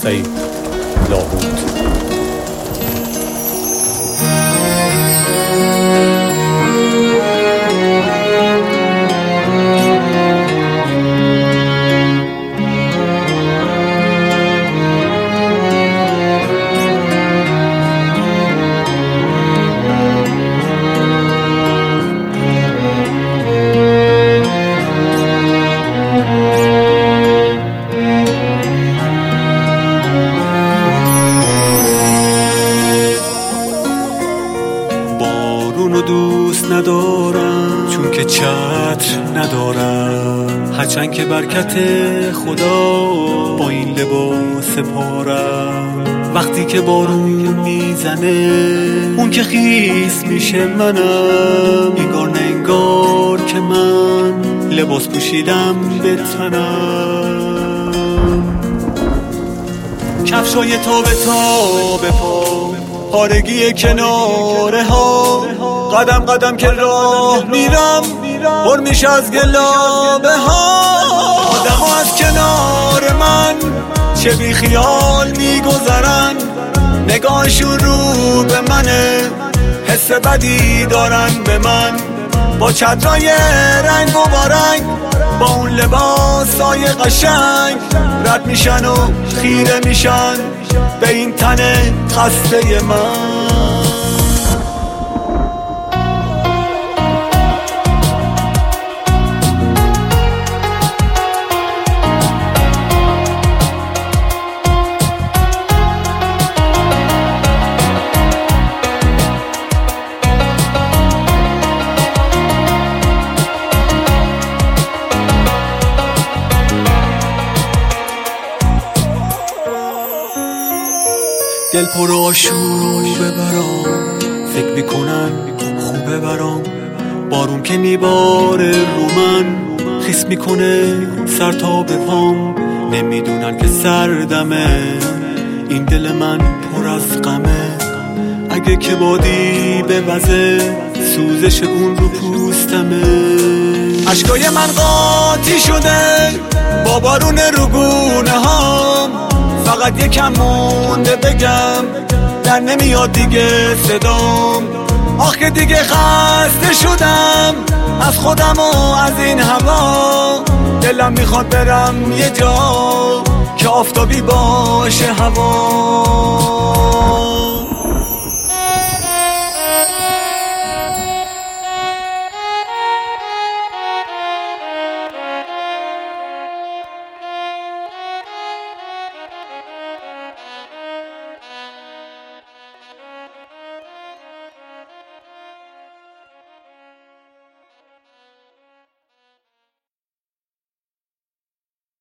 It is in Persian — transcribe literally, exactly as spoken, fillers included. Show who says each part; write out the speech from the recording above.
Speaker 1: سعید لاهوت.
Speaker 2: دوست ندارم چون که چتر ندارم، هرچند که برکت خدا با این لباس پارم. وقتی که بارون میزنه اون که خیس میشه منم، انگار نه انگار که من لباس پوشیدم به تنم. کفشای تا به تا به پا، پارگی کناره ها، قدم قدم که راه میرم پر میشه از گلابه ها. آدم ها از کنار من چه بی خیال میگذرن، نگاهشون رو به منه، حس بدی دارن به من. با چترای رنگ و بارنگ، با اون لباسای قشنگ، رد میشن و خیره میشن به این تن خسته من. دل پر آشوبه برام، فکر میکنن خوبه برام. بارون که میباره رو من، خیس میکنه سر تا به پام. نمیدونن که سردمه این دل من پر از غمه. اگه که بادی به وزه، سوزش اون رو پوستمه. اشکای من قاطی شده با بارون رو گونه هام، فقط یکم مونده بگم در نمیاد دیگه صدام. آخ که دیگه خسته شدم از خودم و از این هوا. دلم میخواد برم یه جا که آفتابی باشه هوا.